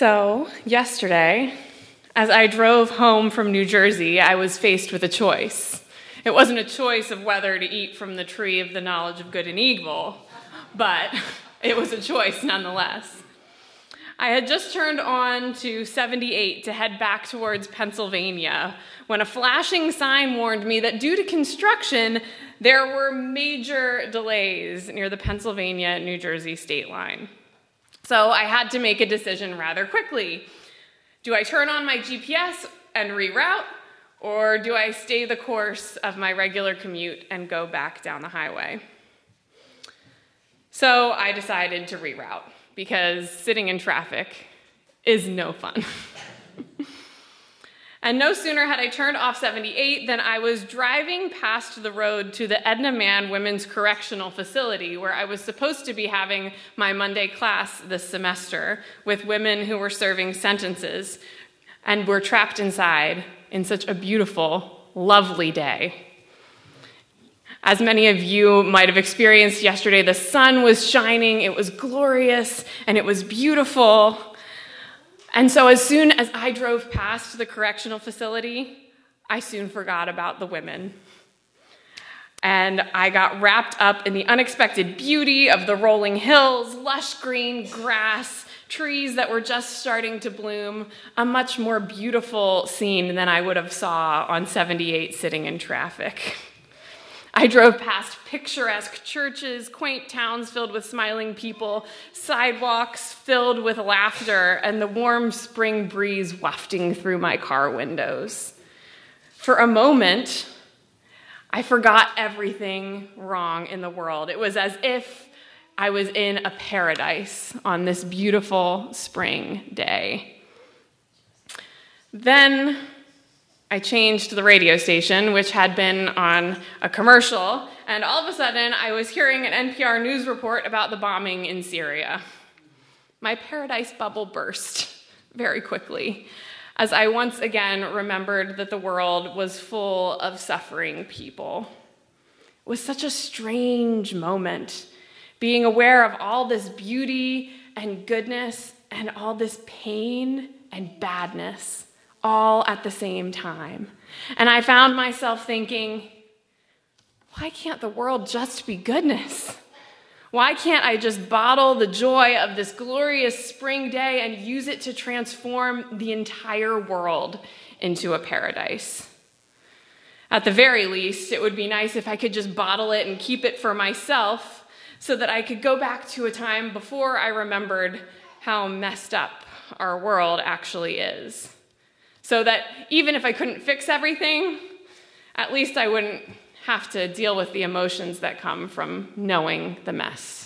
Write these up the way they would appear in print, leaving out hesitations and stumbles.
So, yesterday, as I drove home from New Jersey, I was faced with a choice. It wasn't a choice of whether to eat from the tree of the knowledge of good and evil, but it was a choice nonetheless. I had just turned on to 78 to head back towards Pennsylvania when a flashing sign warned me that due to construction, there were major delays near the Pennsylvania-New Jersey state line. So I had to make a decision rather quickly. Do I turn on my GPS and reroute, or do I stay the course of my regular commute and go back down the highway? So I decided to reroute, because sitting in traffic is no fun. And no sooner had I turned off 78 than I was driving past the road to the Edna Mann Women's Correctional Facility, where I was supposed to be having my Monday class this semester with women who were serving sentences and were trapped inside in such a beautiful, lovely day. As many of you might have experienced yesterday, the sun was shining, it was glorious, and it was beautiful. And so as soon as I drove past the correctional facility, I soon forgot about the women. And I got wrapped up in the unexpected beauty of the rolling hills, lush green grass, trees that were just starting to bloom, a much more beautiful scene than I would have saw on 78 sitting in traffic. I drove past picturesque churches, quaint towns filled with smiling people, sidewalks filled with laughter, and the warm spring breeze wafting through my car windows. For a moment, I forgot everything wrong in the world. It was as if I was in a paradise on this beautiful spring day. Then I changed the radio station, which had been on a commercial, and all of a sudden I was hearing an NPR news report about the bombing in Syria. My paradise bubble burst very quickly as I once again remembered that the world was full of suffering people. It was such a strange moment, being aware of all this beauty and goodness and all this pain and badness all at the same time. And I found myself thinking, why can't the world just be goodness? Why can't I just bottle the joy of this glorious spring day and use it to transform the entire world into a paradise? At the very least, it would be nice if I could just bottle it and keep it for myself so that I could go back to a time before I remembered how messed up our world actually is. So that even if I couldn't fix everything, at least I wouldn't have to deal with the emotions that come from knowing the mess.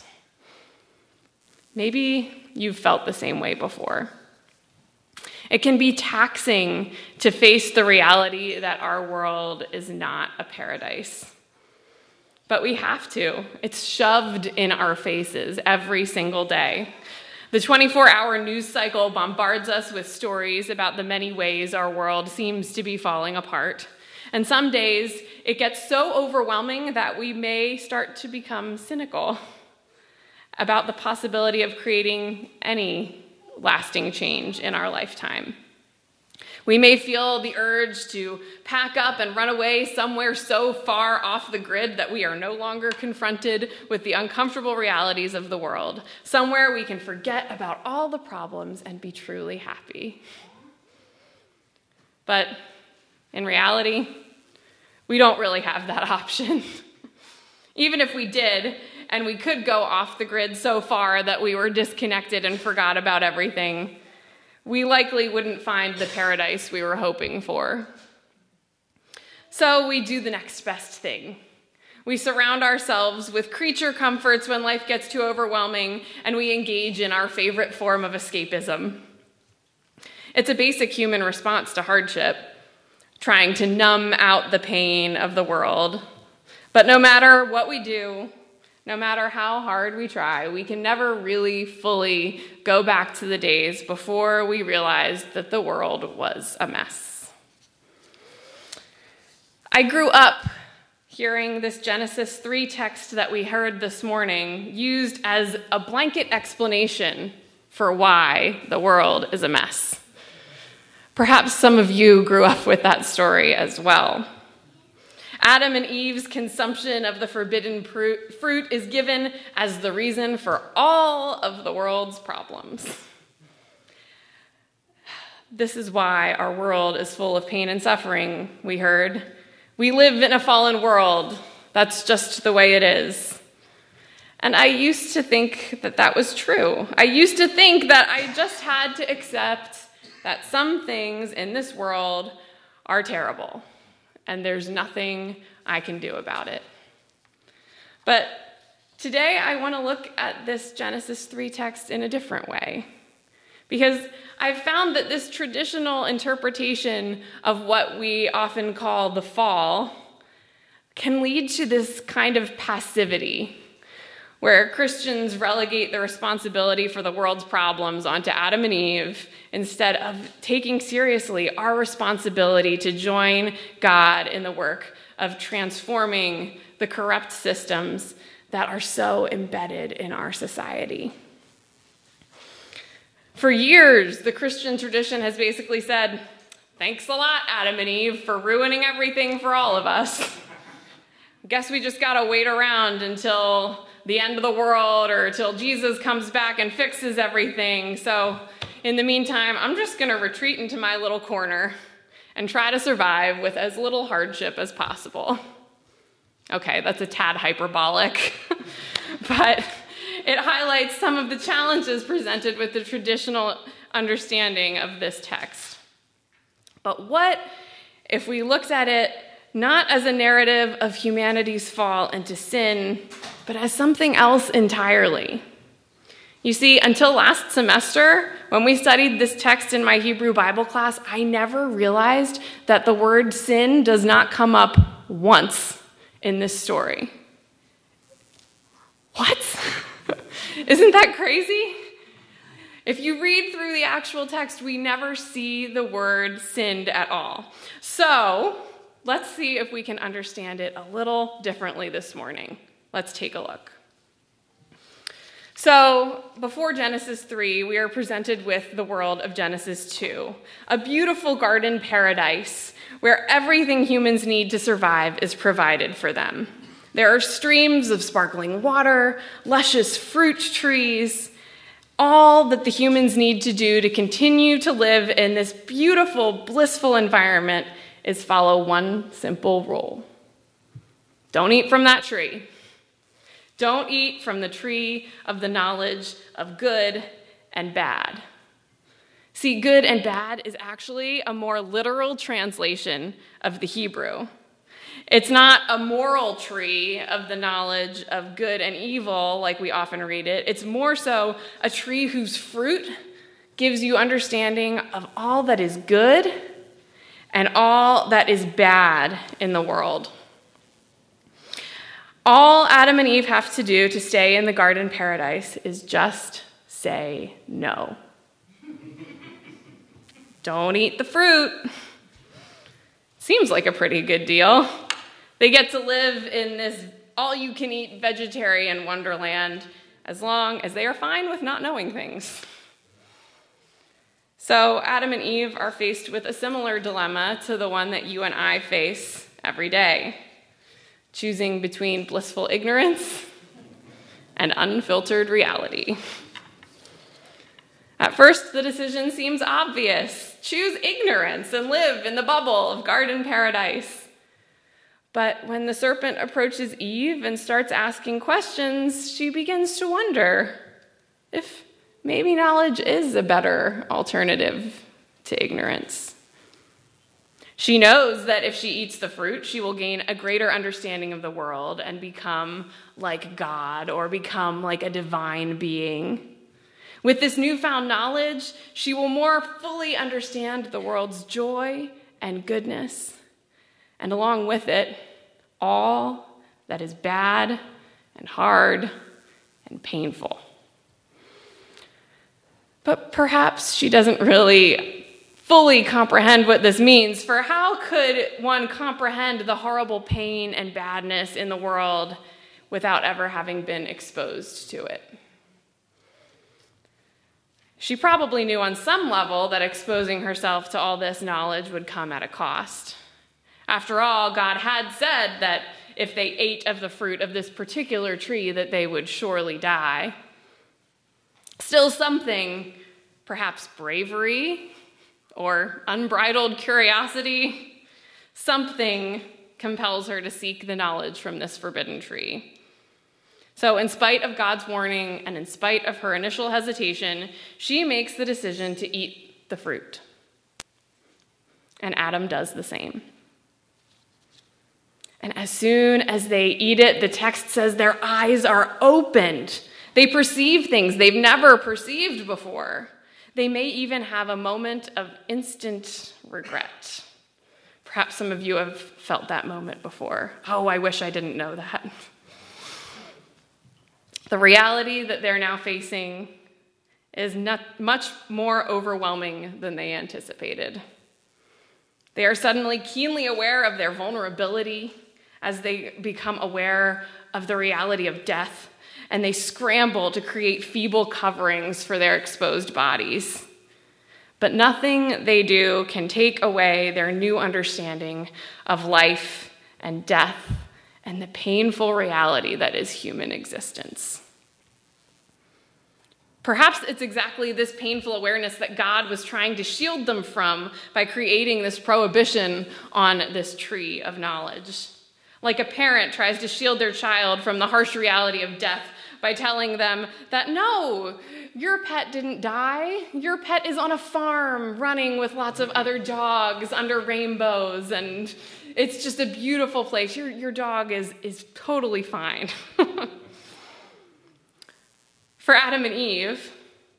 Maybe you've felt the same way before. It can be taxing to face the reality that our world is not a paradise. But we have to. It's shoved in our faces every single day. The 24-hour news cycle bombards us with stories about the many ways our world seems to be falling apart. And some days, it gets so overwhelming that we may start to become cynical about the possibility of creating any lasting change in our lifetime. We may feel the urge to pack up and run away somewhere so far off the grid that we are no longer confronted with the uncomfortable realities of the world, somewhere we can forget about all the problems and be truly happy. But in reality, we don't really have that option. Even if we did, and we could go off the grid so far that we were disconnected and forgot about everything, we likely wouldn't find the paradise we were hoping for. So we do the next best thing. We surround ourselves with creature comforts when life gets too overwhelming, and we engage in our favorite form of escapism. It's a basic human response to hardship, trying to numb out the pain of the world. But no matter what we do, no matter how hard we try, we can never really fully go back to the days before we realized that the world was a mess. I grew up hearing this Genesis 3 text that we heard this morning used as a blanket explanation for why the world is a mess. Perhaps some of you grew up with that story as well. Adam and Eve's consumption of the forbidden fruit is given as the reason for all of the world's problems. This is why our world is full of pain and suffering, we heard. We live in a fallen world. That's just the way it is. And I used to think that that was true. I used to think that I just had to accept that some things in this world are terrible, and there's nothing I can do about it. But today I want to look at this Genesis 3 text in a different way, because I've found that this traditional interpretation of what we often call the fall can lead to this kind of passivity, where Christians relegate the responsibility for the world's problems onto Adam and Eve instead of taking seriously our responsibility to join God in the work of transforming the corrupt systems that are so embedded in our society. For years, the Christian tradition has basically said, "Thanks a lot, Adam and Eve, for ruining everything for all of us. Guess we just gotta wait around until the end of the world or till Jesus comes back and fixes everything. So in the meantime, I'm just gonna retreat into my little corner and try to survive with as little hardship as possible." Okay, that's a tad hyperbolic, but it highlights some of the challenges presented with the traditional understanding of this text. But what if we looked at it not as a narrative of humanity's fall into sin, but as something else entirely? You see, until last semester, when we studied this text in my Hebrew Bible class, I never realized that the word sin does not come up once in this story. What? Isn't that crazy? If you read through the actual text, we never see the word sinned at all. So let's see if we can understand it a little differently this morning. Let's take a look. So before Genesis 3, we are presented with the world of Genesis 2, a beautiful garden paradise where everything humans need to survive is provided for them. There are streams of sparkling water, luscious fruit trees. All that the humans need to do to continue to live in this beautiful, blissful environment is follow one simple rule. Don't eat from that tree. Don't eat from the tree of the knowledge of good and bad. See, good and bad is actually a more literal translation of the Hebrew. It's not a moral tree of the knowledge of good and evil like we often read it. It's more so a tree whose fruit gives you understanding of all that is good and all that is bad in the world. All Adam and Eve have to do to stay in the garden paradise is just say no. Don't eat the fruit. Seems like a pretty good deal. They get to live in this all-you-can-eat vegetarian wonderland as long as they are fine with not knowing things. So Adam and Eve are faced with a similar dilemma to the one that you and I face every day, choosing between blissful ignorance and unfiltered reality. At first, the decision seems obvious. Choose ignorance and live in the bubble of garden paradise. But when the serpent approaches Eve and starts asking questions, she begins to wonder if maybe knowledge is a better alternative to ignorance. She knows that if she eats the fruit, she will gain a greater understanding of the world and become like God or become like a divine being. With this newfound knowledge, she will more fully understand the world's joy and goodness, and along with it, all that is bad and hard and painful. But perhaps she doesn't really fully comprehend what this means, for how could one comprehend the horrible pain and badness in the world without ever having been exposed to it? She probably knew on some level that exposing herself to all this knowledge would come at a cost. After all, God had said that if they ate of the fruit of this particular tree, that they would surely die. Still, something, perhaps bravery or unbridled curiosity, something compels her to seek the knowledge from this forbidden tree. So in spite of God's warning and in spite of her initial hesitation, she makes the decision to eat the fruit. And Adam does the same. And as soon as they eat it, the text says their eyes are opened. They perceive things they've never perceived before. They may even have a moment of instant regret. Perhaps some of you have felt that moment before. Oh, I wish I didn't know that. The reality that they're now facing is much more overwhelming than they anticipated. They are suddenly keenly aware of their vulnerability as they become aware of the reality of death, and they scramble to create feeble coverings for their exposed bodies. But nothing they do can take away their new understanding of life and death and the painful reality that is human existence. Perhaps it's exactly this painful awareness that God was trying to shield them from by creating this prohibition on this tree of knowledge. Like a parent tries to shield their child from the harsh reality of death by telling them that, no, your pet didn't die. Your pet is on a farm running with lots of other dogs under rainbows, and it's just a beautiful place. Your dog is totally fine. For Adam and Eve,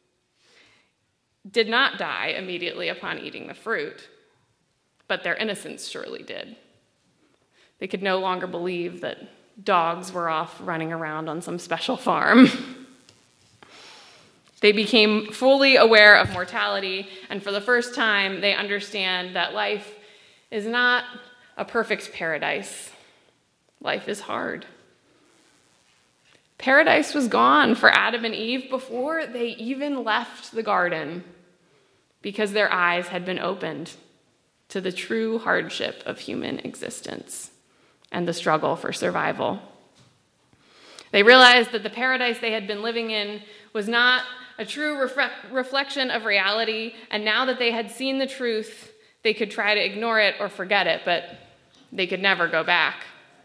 did not die immediately upon eating the fruit, but their innocence surely did. They could no longer believe that dogs were off running around on some special farm. They became fully aware of mortality, and for the first time, they understand that life is not a perfect paradise. Life is hard. Paradise was gone for Adam and Eve before they even left the garden, because their eyes had been opened to the true hardship of human existence and the struggle for survival. They realized that the paradise they had been living in was not a true reflection of reality, and now that they had seen the truth, they could try to ignore it or forget it, but they could never go back.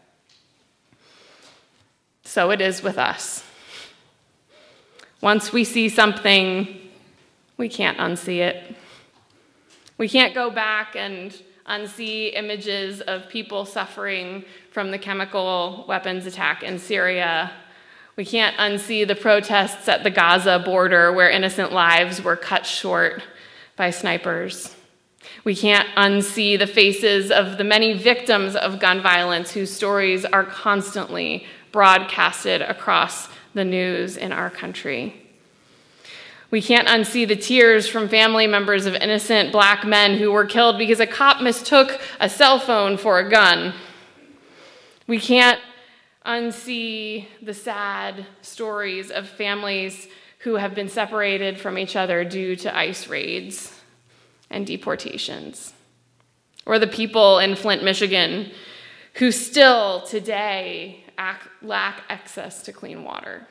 So it is with us. Once we see something, we can't unsee it. We can't go back and unsee images of people suffering from the chemical weapons attack in Syria. We can't unsee the protests at the Gaza border where innocent lives were cut short by snipers. We can't unsee the faces of the many victims of gun violence whose stories are constantly broadcasted across the news in our country. We can't unsee the tears from family members of innocent black men who were killed because a cop mistook a cell phone for a gun. We can't unsee the sad stories of families who have been separated from each other due to ICE raids and deportations. Or the people in Flint, Michigan, who still today lack access to clean water.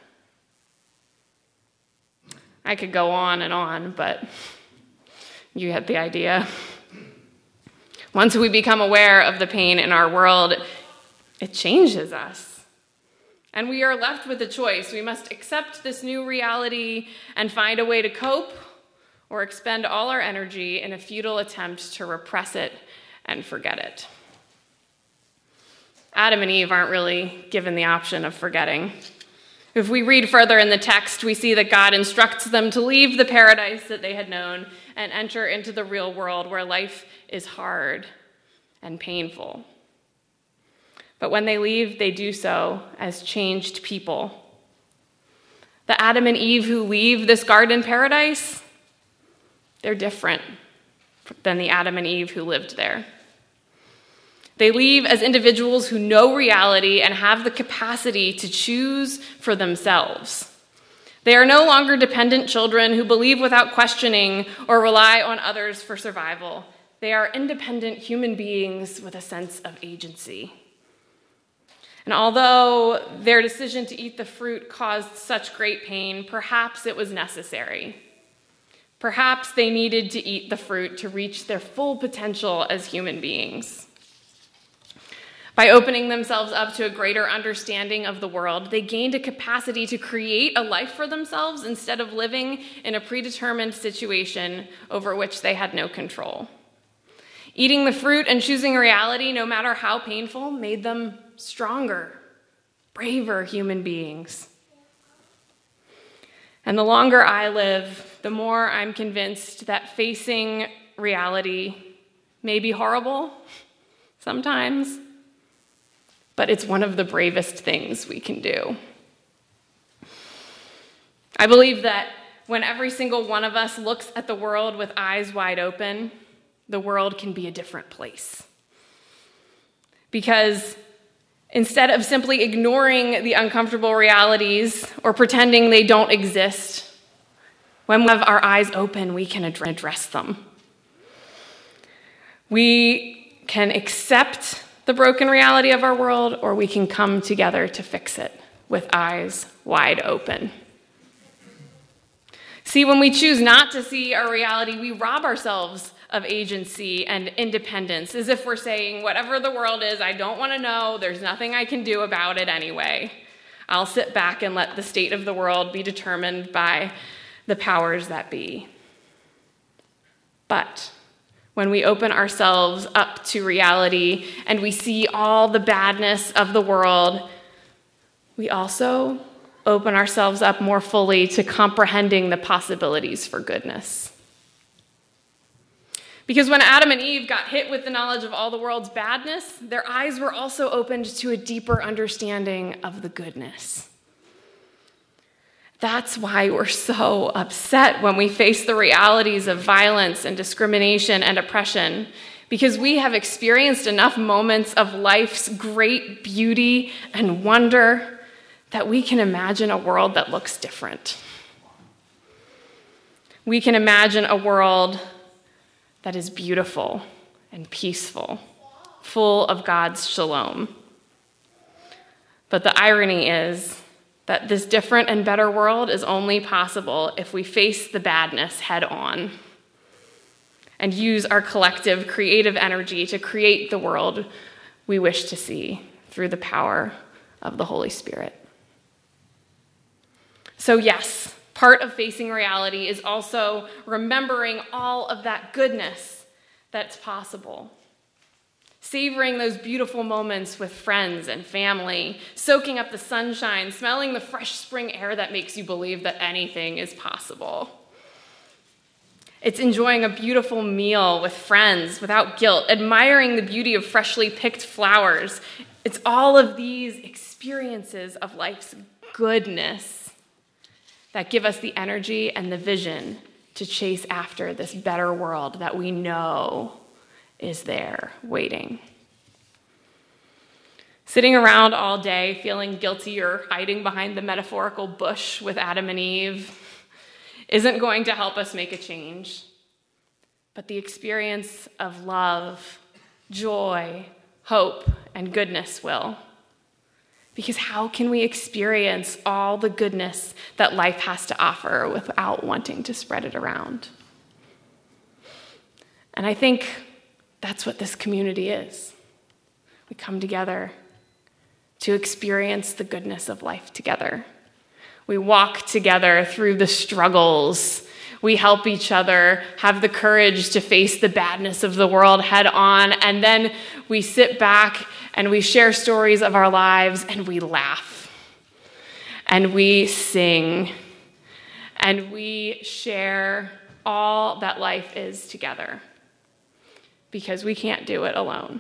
I could go on, but you get the idea. Once we become aware of the pain in our world, it changes us. And we are left with a choice. We must accept this new reality and find a way to cope, or expend all our energy in a futile attempt to repress it and forget it. Adam and Eve aren't really given the option of forgetting. If we read further in the text, we see that God instructs them to leave the paradise that they had known and enter into the real world where life is hard and painful. But when they leave, they do so as changed people. The Adam and Eve who leave this garden paradise, they're different than the Adam and Eve who lived there. They leave as individuals who know reality and have the capacity to choose for themselves. They are no longer dependent children who believe without questioning or rely on others for survival. They are independent human beings with a sense of agency. And although their decision to eat the fruit caused such great pain, perhaps it was necessary. Perhaps they needed to eat the fruit to reach their full potential as human beings. By opening themselves up to a greater understanding of the world, they gained a capacity to create a life for themselves instead of living in a predetermined situation over which they had no control. Eating the fruit and choosing reality, no matter how painful, made them stronger, braver human beings. And the longer I live, the more I'm convinced that facing reality may be horrible sometimes, but it's one of the bravest things we can do. I believe that when every single one of us looks at the world with eyes wide open, the world can be a different place. Because instead of simply ignoring the uncomfortable realities or pretending they don't exist, when we have our eyes open, we can address them. We can accept the broken reality of our world, or we can come together to fix it with eyes wide open. See, when we choose not to see our reality, we rob ourselves of agency and independence, as if we're saying, whatever the world is, I don't want to know, there's nothing I can do about it anyway. I'll sit back and let the state of the world be determined by the powers that be. But when we open ourselves up to reality and we see all the badness of the world, we also open ourselves up more fully to comprehending the possibilities for goodness. Because when Adam and Eve got hit with the knowledge of all the world's badness, their eyes were also opened to a deeper understanding of the goodness. That's why we're so upset when we face the realities of violence and discrimination and oppression, because we have experienced enough moments of life's great beauty and wonder that we can imagine a world that looks different. We can imagine a world that is beautiful and peaceful, full of God's shalom. But the irony is that this different and better world is only possible if we face the badness head on and use our collective creative energy to create the world we wish to see through the power of the Holy Spirit. So yes, part of facing reality is also remembering all of that goodness that's possible. Savoring those beautiful moments with friends and family, soaking up the sunshine, smelling the fresh spring air that makes you believe that anything is possible. It's enjoying a beautiful meal with friends without guilt, admiring the beauty of freshly picked flowers. It's all of these experiences of life's goodness that give us the energy and the vision to chase after this better world that we know is there waiting. Sitting around all day feeling guilty or hiding behind the metaphorical bush with Adam and Eve isn't going to help us make a change. But the experience of love, joy, hope, and goodness will. Because how can we experience all the goodness that life has to offer without wanting to spread it around? And I think that's what this community is. We come together to experience the goodness of life together. We walk together through the struggles. We help each other have the courage to face the badness of the world head on, and then we sit back and we share stories of our lives, and we laugh, and we sing, and we share all that life is together, because we can't do it alone.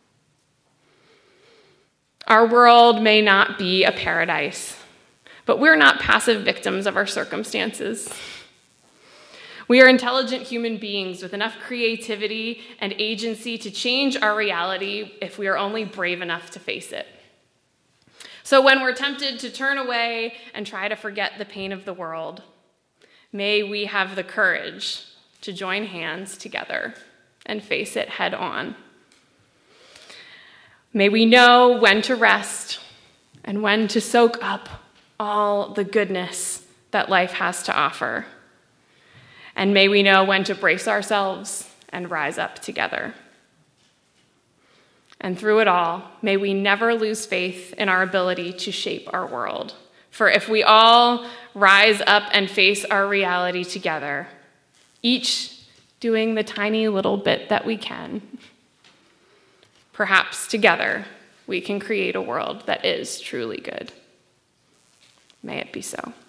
Our world may not be a paradise, but we're not passive victims of our circumstances. We are intelligent human beings with enough creativity and agency to change our reality if we are only brave enough to face it. So when we're tempted to turn away and try to forget the pain of the world, may we have the courage to join hands together and face it head on. May we know when to rest and when to soak up all the goodness that life has to offer. And may we know when to brace ourselves and rise up together. And through it all, may we never lose faith in our ability to shape our world. For if we all rise up and face our reality together, each doing the tiny little bit that we can, perhaps together we can create a world that is truly good. May it be so.